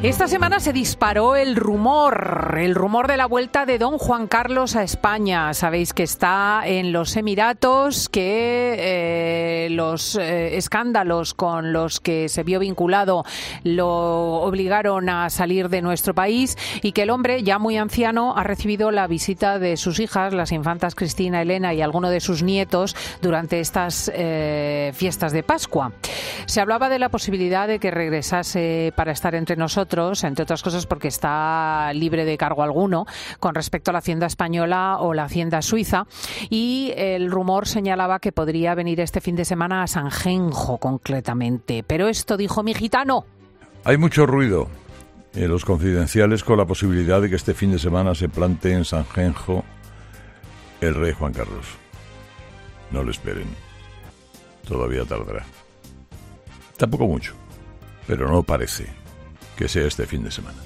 Esta semana se disparó el rumor de la vuelta de don Juan Carlos a España. Sabéis que está en los Emiratos, que los escándalos con los que se vio vinculado lo obligaron a salir de nuestro país y que el hombre, ya muy anciano, ha recibido la visita de sus hijas, las infantas Cristina, Elena y alguno de sus nietos durante estas fiestas de Pascua. Se hablaba de la posibilidad de que regresase para estar entre nosotros, entre otras cosas porque está libre de cargo alguno con respecto a la Hacienda española o la Hacienda suiza, y el rumor señalaba que podría venir este fin de semana a Sanjenjo concretamente. Pero esto dijo mi gitano. Hay mucho ruido en los confidenciales con la posibilidad de que este fin de semana se plante en Sanjenjo el rey Juan Carlos. No lo esperen. Todavía tardará. Tampoco mucho, pero no parece que sea este fin de semana.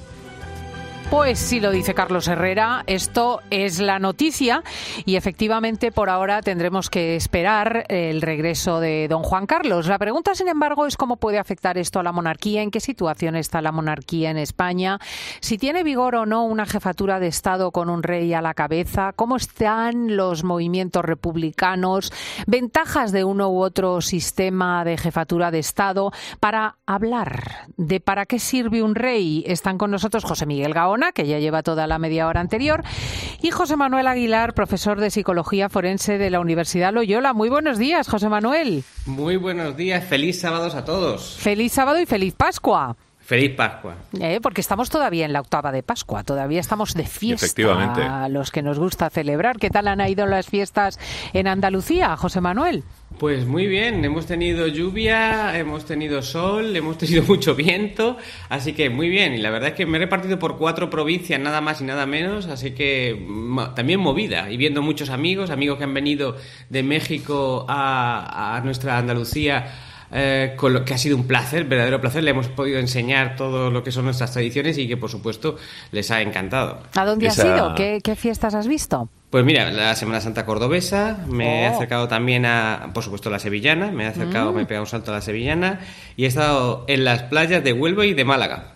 Pues sí, lo dice Carlos Herrera, esto es la noticia y efectivamente por ahora tendremos que esperar el regreso de don Juan Carlos. La pregunta, sin embargo, es cómo puede afectar esto a la monarquía, en qué situación está la monarquía en España, si tiene vigor o no una jefatura de Estado con un rey a la cabeza, cómo están los movimientos republicanos, ventajas de uno u otro sistema de jefatura de Estado. Para hablar de para qué sirve un rey, están con nosotros José Miguel Gaona, que ya lleva toda la media hora anterior, y José Manuel Aguilar, profesor de Psicología Forense de la Universidad Loyola. Muy buenos días, José Manuel. Muy buenos días, feliz sábados a todos. Feliz sábado y feliz Pascua. Feliz Pascua. Porque estamos todavía en la octava de Pascua, todavía estamos de fiesta. Efectivamente. A los que nos gusta celebrar. ¿Qué tal han ido las fiestas en Andalucía, José Manuel? Pues muy bien, hemos tenido lluvia, hemos tenido sol, hemos tenido mucho viento, así que muy bien. Y la verdad es que me he repartido por 4 provincias, nada más y nada menos, así que también movida. Y viendo muchos amigos que han venido de México a nuestra Andalucía, con lo que ha sido un placer, verdadero placer. Le hemos podido enseñar todo lo que son nuestras tradiciones y que por supuesto les ha encantado. ¿A dónde has ido? ¿Qué fiestas has visto? Pues mira, la Semana Santa cordobesa, me he acercado también a, por supuesto, la sevillana, me he pegado un salto a la sevillana y he estado en las playas de Huelva y de Málaga.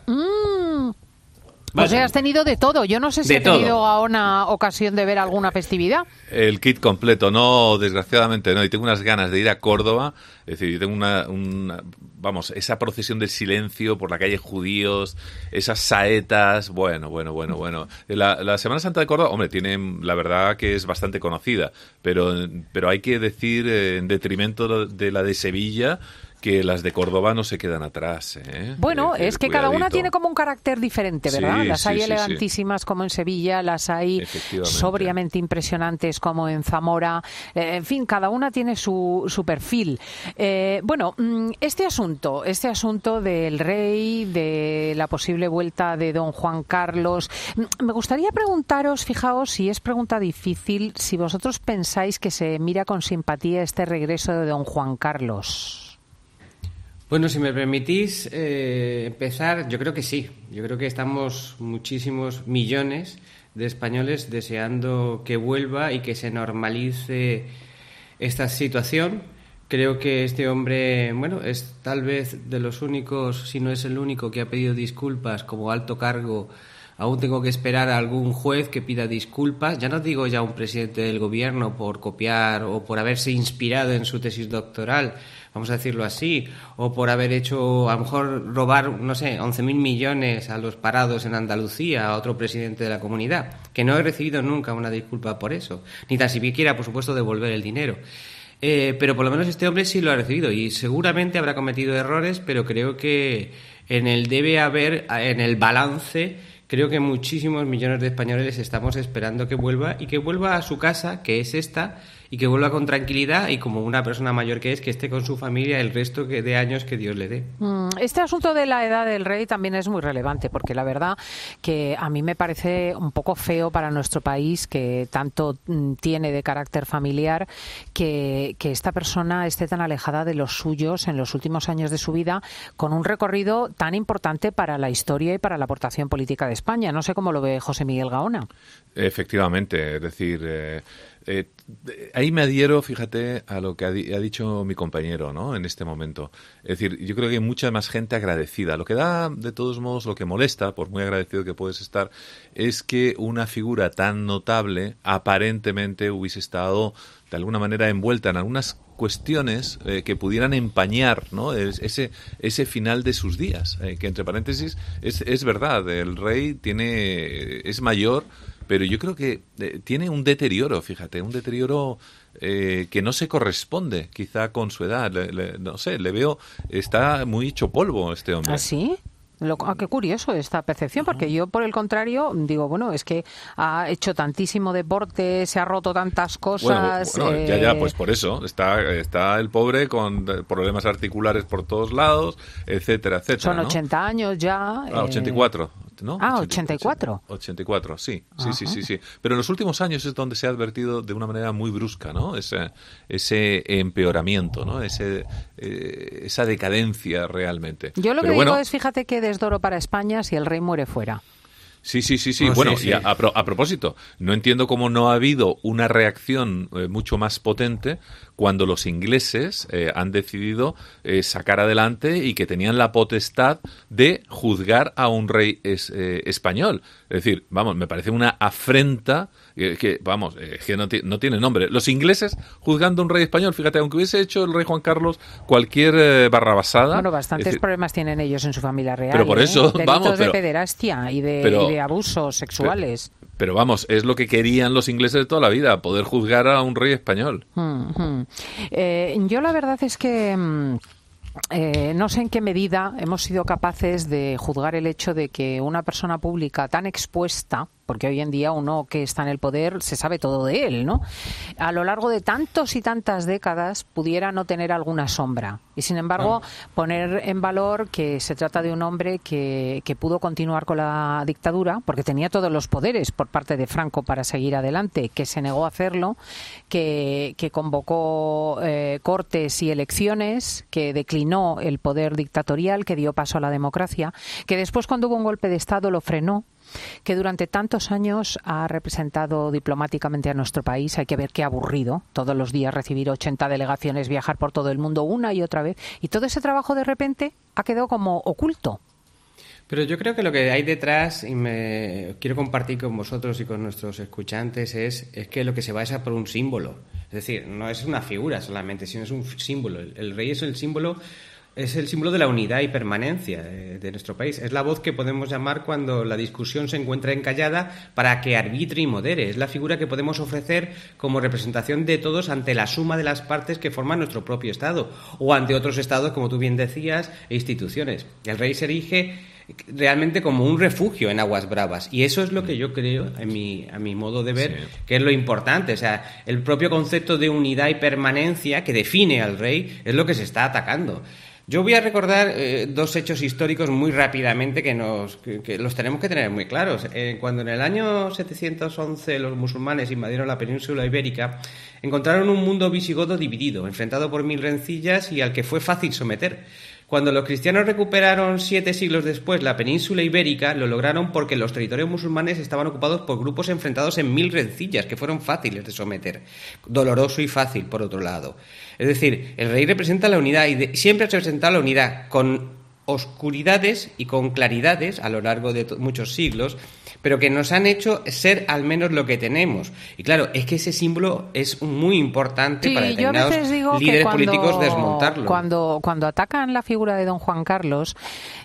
O sea, has tenido de todo. Yo no sé si he tenido ahora ocasión de ver alguna festividad. El kit completo, no, desgraciadamente no. Y tengo unas ganas de ir a Córdoba. Es decir, tengo vamos, esa procesión del silencio por la calle Judíos, esas saetas, bueno. La Semana Santa de Córdoba, hombre, la verdad que es bastante conocida, pero hay que decir, en detrimento de la de Sevilla, que las de Córdoba no se quedan atrás. Bueno, es que cada una tiene como un carácter diferente, ¿verdad? Sí, las hay elegantísimas como en Sevilla, las hay sobriamente impresionantes como en Zamora. En fin, cada una tiene su perfil. Este asunto del rey, de la posible vuelta de don Juan Carlos, me gustaría preguntaros, fijaos, si es pregunta difícil, si vosotros pensáis que se mira con simpatía este regreso de don Juan Carlos. Bueno, si me permitís empezar, yo creo que sí. Yo creo que estamos muchísimos millones de españoles deseando que vuelva y que se normalice esta situación. Creo que este hombre, es tal vez de los únicos, si no es el único, que ha pedido disculpas como alto cargo. Aún tengo que esperar a algún juez que pida disculpas. Ya no digo ya un presidente del gobierno por copiar o por haberse inspirado en su tesis doctoral, vamos a decirlo así, o por haber hecho, a lo mejor robar, 11.000 millones a los parados en Andalucía, a otro presidente de la comunidad, que no he recibido nunca una disculpa por eso, ni tan siquiera, por supuesto, devolver el dinero. Pero por lo menos este hombre sí lo ha recibido y seguramente habrá cometido errores, pero creo que en el balance, creo que muchísimos millones de españoles estamos esperando que vuelva y que vuelva a su casa, que es esta, y que vuelva con tranquilidad y como una persona mayor que esté con su familia el resto de años que Dios le dé. Este asunto de la edad del rey también es muy relevante porque la verdad que a mí me parece un poco feo para nuestro país, que tanto tiene de carácter familiar, que esta persona esté tan alejada de los suyos en los últimos años de su vida, con un recorrido tan importante para la historia y para la aportación política de España. No sé cómo lo ve José Miguel Gaona. Efectivamente, es decir, Ahí me adhiero, fíjate, a lo que ha dicho mi compañero, ¿no? En este momento. Es decir, yo creo que hay mucha más gente agradecida. Lo que da, de todos modos, lo que molesta, por muy agradecido que puedes estar, es que una figura tan notable aparentemente hubiese estado de alguna manera envuelta en algunas cuestiones que pudieran empañar, ¿no? ese final de sus días, que entre paréntesis es verdad, el rey es mayor, pero yo creo que tiene un deterioro, fíjate, un deterioro que no se corresponde quizá con su edad. No sé, le veo, está muy hecho polvo este hombre. ¿Ah, sí? Qué curioso esta percepción, porque yo, por el contrario, digo, bueno, es que ha hecho tantísimo deporte, se ha roto tantas cosas. Bueno, pues por eso. Está el pobre con problemas articulares por todos lados, etcétera, etcétera. Son 80 años ya. 84. ¿No? 84. 84, sí. Pero en los últimos años es donde se ha advertido de una manera muy brusca, ¿no? Ese empeoramiento, ¿no? Esa decadencia realmente. Yo lo que digo es, fíjate que desdoro para España si el rey muere fuera. Sí. Bueno, sí. Y a propósito, no entiendo cómo no ha habido una reacción mucho más potente cuando los ingleses han decidido sacar adelante y que tenían la potestad de juzgar a un rey español. Es decir, vamos, me parece una afrenta que no tiene nombre. Los ingleses juzgando a un rey español, fíjate, aunque hubiese hecho el rey Juan Carlos cualquier barrabasada. Bueno, bastantes problemas tienen ellos en su familia real. Pero por eso, delitos de pederastia y de abusos sexuales. Pero vamos, es lo que querían los ingleses de toda la vida, poder juzgar a un rey español. Yo la verdad es que no sé en qué medida hemos sido capaces de juzgar el hecho de que una persona pública tan expuesta, porque hoy en día uno que está en el poder se sabe todo de él, ¿no? A lo largo de tantos y tantas décadas pudiera no tener alguna sombra. Y sin embargo, poner en valor que se trata de un hombre que pudo continuar con la dictadura, porque tenía todos los poderes por parte de Franco para seguir adelante, que se negó a hacerlo, que convocó cortes y elecciones, que declinó el poder dictatorial, que dio paso a la democracia, que después, cuando hubo un golpe de Estado, lo frenó, que durante tantos años ha representado diplomáticamente a nuestro país. Hay que ver qué aburrido todos los días recibir 80 delegaciones, viajar por todo el mundo una y otra vez, y todo ese trabajo de repente ha quedado como oculto. Pero yo creo que lo que hay detrás, y quiero compartir con vosotros y con nuestros escuchantes, es que lo que se basa por un símbolo. Es decir, no es una figura solamente, sino es un símbolo. El rey es el símbolo de la unidad y permanencia de nuestro país. Es la voz que podemos llamar cuando la discusión se encuentra encallada para que arbitre y modere. Es la figura que podemos ofrecer como representación de todos ante la suma de las partes que forman nuestro propio Estado, o ante otros Estados, como tú bien decías, e instituciones. El rey se erige realmente como un refugio en aguas bravas, y eso es lo que yo creo, a mi modo de ver, que es lo importante. O sea, el propio concepto de unidad y permanencia que define al rey es lo que se está atacando. Yo voy a recordar dos hechos históricos muy rápidamente que los tenemos que tener muy claros. Cuando en el año 711 los musulmanes invadieron la península ibérica, encontraron un mundo visigodo dividido, enfrentado por 1000 rencillas y al que fue fácil someter. Cuando los cristianos recuperaron 7 siglos después la península ibérica, lo lograron porque los territorios musulmanes estaban ocupados por grupos enfrentados en 1000 rencillas, que fueron fáciles de someter. Doloroso y fácil, por otro lado. Es decir, el rey representa la unidad y siempre ha representado la unidad, con oscuridades y con claridades a lo largo de muchos siglos, pero que nos han hecho ser al menos lo que tenemos. Y claro, es que ese símbolo es muy importante para determinados líderes políticos desmontarlo. Cuando atacan la figura de don Juan Carlos,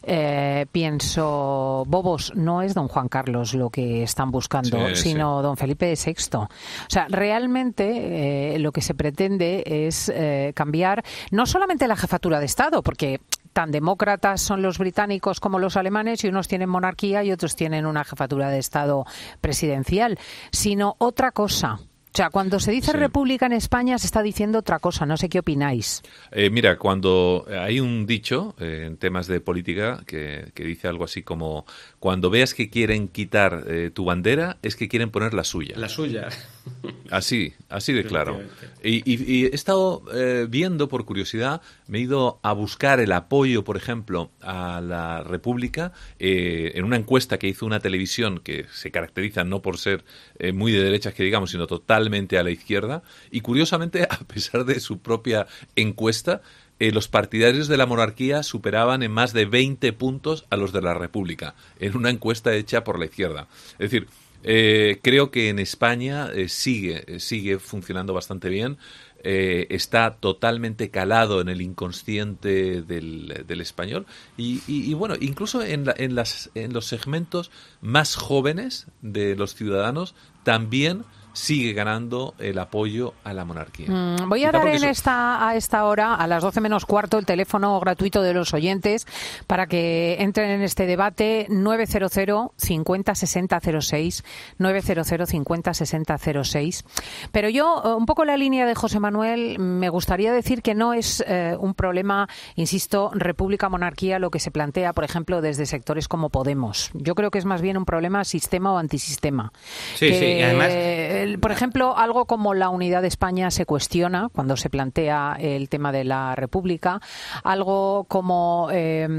pienso, bobos, no es don Juan Carlos lo que están buscando, sino don Felipe VI. O sea, realmente lo que se pretende es cambiar no solamente la jefatura de Estado, porque tan demócratas son los británicos como los alemanes, y unos tienen monarquía y otros tienen una jefatura de Estado presidencial, sino otra cosa. O sea, cuando se dice república en España se está diciendo otra cosa. No sé qué opináis. Mira, cuando hay un dicho en temas de política que dice algo así como: cuando veas que quieren quitar tu bandera, es que quieren poner la suya. La suya. Así de claro. Y he estado viendo, por curiosidad, me he ido a buscar el apoyo, por ejemplo, a la República en una encuesta que hizo una televisión que se caracteriza no por ser muy de derechas, que digamos, sino total totalmente a la izquierda y, curiosamente, a pesar de su propia encuesta, los partidarios de la monarquía superaban en más de 20 puntos a los de la República, en una encuesta hecha por la izquierda. Es decir, creo que en España sigue funcionando bastante bien. Está totalmente calado en el inconsciente del español y bueno, incluso en los segmentos más jóvenes de los ciudadanos también sigue ganando el apoyo a la monarquía. Voy a dar a esta hora, a las 12 menos cuarto, el teléfono gratuito de los oyentes para que entren en este debate. 900 50 60 06, 900 50 60 06. Pero yo, un poco la línea de José Manuel, me gustaría decir que no es un problema, insisto, república-monarquía lo que se plantea, por ejemplo, desde sectores como Podemos. Yo creo que es más bien un problema sistema o antisistema. Sí, y además... Por ejemplo, algo como la unidad de España se cuestiona cuando se plantea el tema de la República, algo como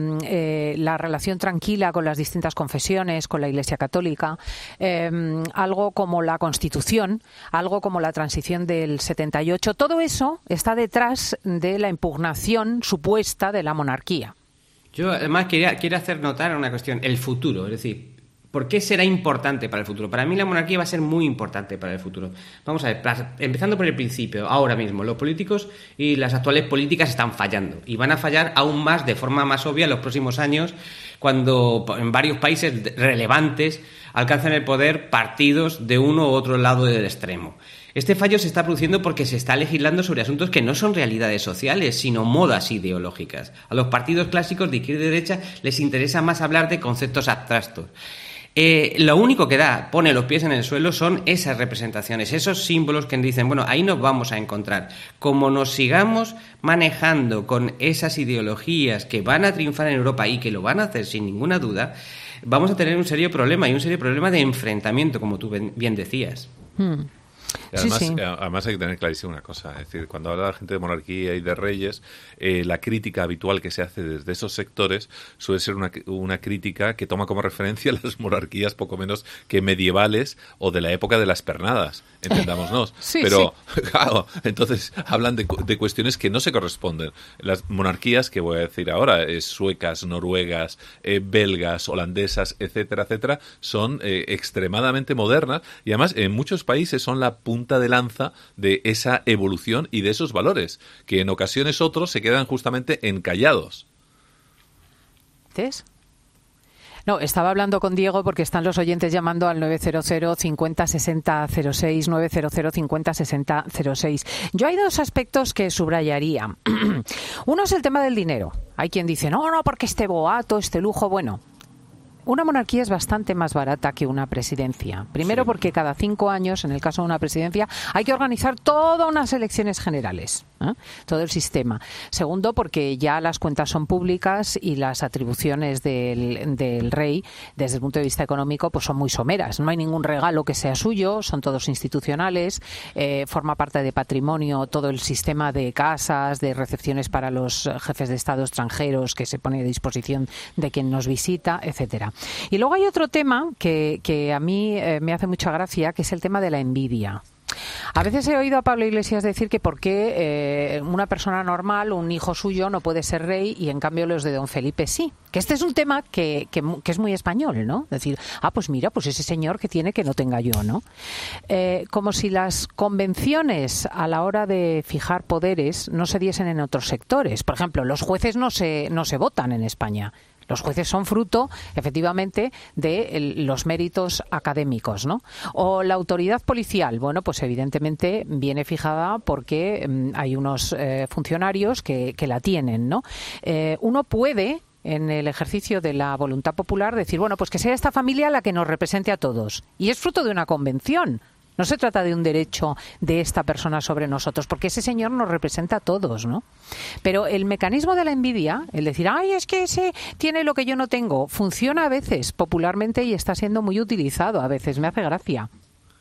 la relación tranquila con las distintas confesiones, con la Iglesia Católica, algo como la Constitución, algo como la transición del 78. Todo eso está detrás de la impugnación supuesta de la monarquía. Yo además quiero hacer notar una cuestión, el futuro, es decir, ¿por qué será importante para el futuro? Para mí la monarquía va a ser muy importante para el futuro. Vamos a ver, empezando por el principio, ahora mismo, los políticos y las actuales políticas están fallando y van a fallar aún más, de forma más obvia, en los próximos años, cuando en varios países relevantes alcancen el poder partidos de uno u otro lado del extremo. Este fallo se está produciendo porque se está legislando sobre asuntos que no son realidades sociales, sino modas ideológicas. A los partidos clásicos de izquierda y derecha les interesa más hablar de conceptos abstractos. Lo único que pone los pies en el suelo son esas representaciones, esos símbolos que dicen, bueno, ahí nos vamos a encontrar. Como nos sigamos manejando con esas ideologías que van a triunfar en Europa y que lo van a hacer sin ninguna duda, vamos a tener un serio problema, y un serio problema de enfrentamiento, como tú bien decías. Y además hay que tener clarísimo una cosa, es decir, cuando habla la gente de monarquía y de reyes, la crítica habitual que se hace desde esos sectores suele ser una crítica que toma como referencia las monarquías poco menos que medievales o de la época de las pernadas, entendámonos. Pero, claro, entonces hablan de cuestiones que no se corresponden. Las monarquías, que voy a decir ahora, suecas, noruegas, belgas, holandesas, etcétera, etcétera, son extremadamente modernas y además en muchos países son la punta de lanza de esa evolución y de esos valores, que en ocasiones otros se quedan justamente encallados. ¿Ves? No, estaba hablando con Diego porque están los oyentes llamando al 900 50 60 06, 900 50 60 06. Yo hay dos aspectos que subrayaría. Uno es el tema del dinero. Hay quien dice, no, porque este boato, este lujo, bueno... Una monarquía es bastante más barata que una presidencia. Primero porque cada 5 años, en el caso de una presidencia, hay que organizar todas unas elecciones generales, todo el sistema. Segundo porque ya las cuentas son públicas y las atribuciones del rey, desde el punto de vista económico, pues son muy someras. No hay ningún regalo que sea suyo, son todos institucionales, forma parte de patrimonio todo el sistema de casas, de recepciones para los jefes de Estado extranjeros que se pone a disposición de quien nos visita, etcétera. Y luego hay otro tema que a mí me hace mucha gracia, que es el tema de la envidia. A veces he oído a Pablo Iglesias decir que por qué una persona normal, un hijo suyo, no puede ser rey y en cambio los de don Felipe sí. Que este es un tema que es muy español, ¿no? Decir, pues mira, pues ese señor que tiene que no tenga yo, ¿no? Como si las convenciones a la hora de fijar poderes no se diesen en otros sectores. Por ejemplo, los jueces no se votan en España. Los jueces son fruto, efectivamente, de los méritos académicos, ¿no? O la autoridad policial, bueno, pues evidentemente viene fijada porque hay unos funcionarios que la tienen, ¿no? Uno puede, en el ejercicio de la voluntad popular, decir, bueno, pues que sea esta familia la que nos represente a todos. Y es fruto de una convención. No se trata de un derecho de esta persona sobre nosotros, porque ese señor nos representa a todos, ¿no? Pero el mecanismo de la envidia, el decir, es que ese tiene lo que yo no tengo, funciona a veces popularmente y está siendo muy utilizado a veces. Me hace gracia.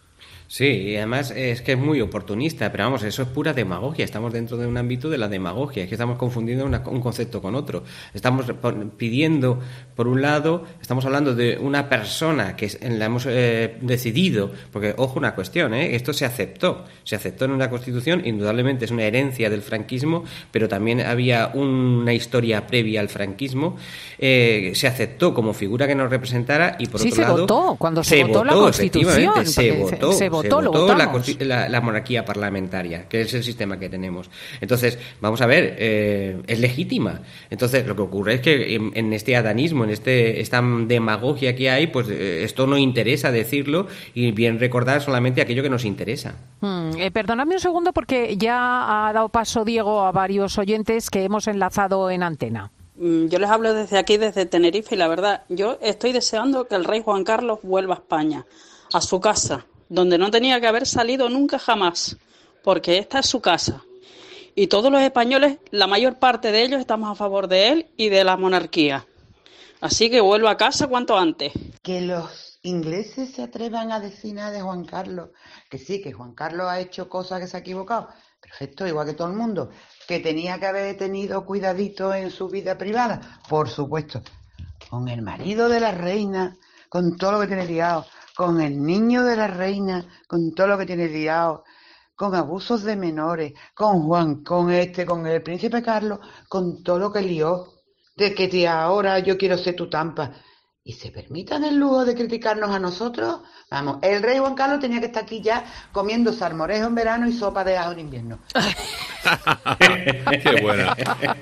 Sí, y además es que es muy oportunista, pero vamos, eso es pura demagogia. Estamos dentro de un ámbito de la demagogia, es que estamos confundiendo un concepto con otro. Estamos pidiendo, por un lado, estamos hablando de una persona que la hemos decidido, porque, ojo, una cuestión, esto se aceptó en una Constitución, indudablemente es una herencia del franquismo, pero también había una historia previa al franquismo, se aceptó como figura que nos representara y, por otro lado... Sí, se votó, cuando se votó la Constitución. Se votó la monarquía parlamentaria, que es el sistema que tenemos. Entonces, vamos a ver, es legítima. Entonces, lo que ocurre es que en este adanismo, en esta demagogia que hay, pues esto no interesa decirlo y bien recordar solamente aquello que nos interesa. Perdóname un segundo porque ya ha dado paso, Diego, a varios oyentes que hemos enlazado en antena. Yo les hablo desde aquí, desde Tenerife, y la verdad, yo estoy deseando que el rey Juan Carlos vuelva a España, a su casa, donde no tenía que haber salido nunca jamás, porque esta es su casa. Y todos los españoles, la mayor parte de ellos, estamos a favor de él y de la monarquía. Así que vuelva a casa cuanto antes. Que los ingleses se atrevan a decir nada de Juan Carlos, que sí, que Juan Carlos ha hecho cosas que se ha equivocado, perfecto, igual que todo el mundo, que tenía que haber tenido cuidadito en su vida privada, por supuesto, con el marido de la reina, con todo lo que tiene liado, con el niño de la reina, con todo lo que tiene liado, con abusos de menores, con el príncipe Carlos, con todo lo que lió, de que ahora yo quiero ser tu tampa. ¿Y se permitan el lujo de criticarnos a nosotros? Vamos, el rey Juan Carlos tenía que estar aquí ya comiendo salmorejo en verano y sopa de ajo en invierno. Qué buena.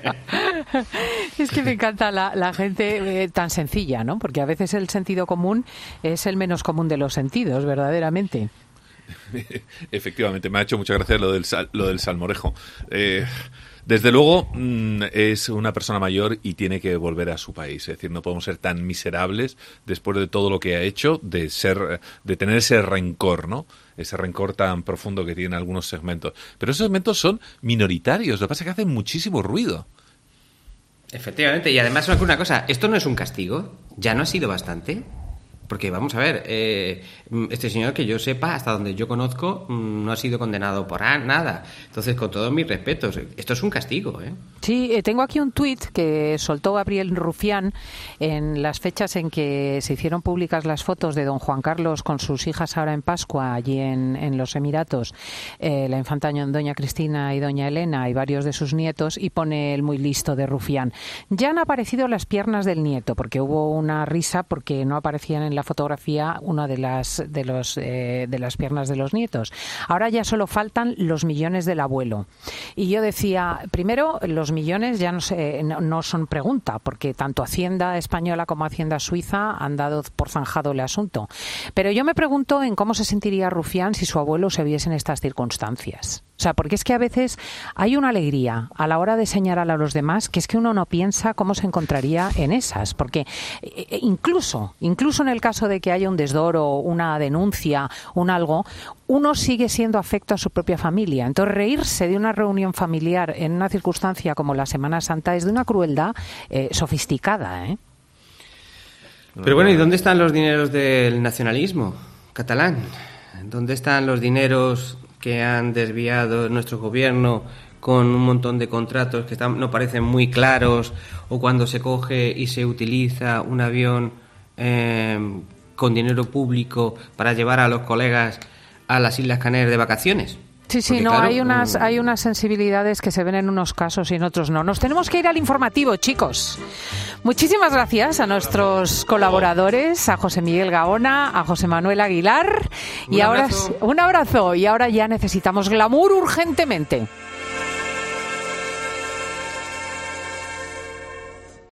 Es que me encanta la gente tan sencilla, ¿no? Porque a veces el sentido común es el menos común de los sentidos, verdaderamente. Efectivamente, me ha hecho mucha gracia lo del salmorejo. Desde luego es una persona mayor y tiene que volver a su país. Es decir, no podemos ser tan miserables después de todo lo que ha hecho, de tener ese rencor, ¿no? Ese rencor tan profundo que tienen algunos segmentos. Pero esos segmentos son minoritarios. Lo que pasa es que hacen muchísimo ruido. Efectivamente, y además una cosa, ¿esto no es un castigo? ¿Ya no ha sido bastante? Porque vamos a ver, este señor, que yo sepa, hasta donde yo conozco, no ha sido condenado por nada. Entonces, con todos mis respetos, esto es un castigo, ¿eh? Sí, tengo aquí un tuit que soltó Gabriel Rufián en las fechas en que se hicieron públicas las fotos de don Juan Carlos con sus hijas ahora en Pascua, allí en los Emiratos, la infanta doña Cristina y doña Elena y varios de sus nietos, y pone el muy listo de Rufián: ya han aparecido las piernas del nieto, porque hubo una risa porque no aparecían en la fotografía una de las piernas de los nietos. Ahora ya solo faltan los millones del abuelo. Y yo decía, primero, los millones ya no son pregunta, porque tanto Hacienda española como Hacienda suiza han dado por zanjado el asunto. Pero yo me pregunto en cómo se sentiría Rufián si su abuelo se viese en estas circunstancias. O sea, porque es que a veces hay una alegría a la hora de señalar a los demás que es que uno no piensa cómo se encontraría en esas. Porque incluso en el caso de que haya un desdoro, una denuncia, un algo, uno sigue siendo afecto a su propia familia. Entonces, reírse de una reunión familiar en una circunstancia como la Semana Santa es de una crueldad sofisticada, ¿eh? Pero bueno, ¿y dónde están los dineros del nacionalismo catalán? ¿Dónde están los dineros que han desviado nuestro gobierno con un montón de contratos que no parecen muy claros, o cuando se coge y se utiliza un avión con dinero público para llevar a los colegas a las Islas Canarias de vacaciones? Sí, porque, no, claro, hay unas sensibilidades que se ven en unos casos y en otros no. Nos tenemos que ir al informativo, chicos. Muchísimas gracias a nuestros colaboradores, a José Miguel Gaona, a José Manuel Aguilar. Un abrazo. Y ahora ya necesitamos glamour urgentemente.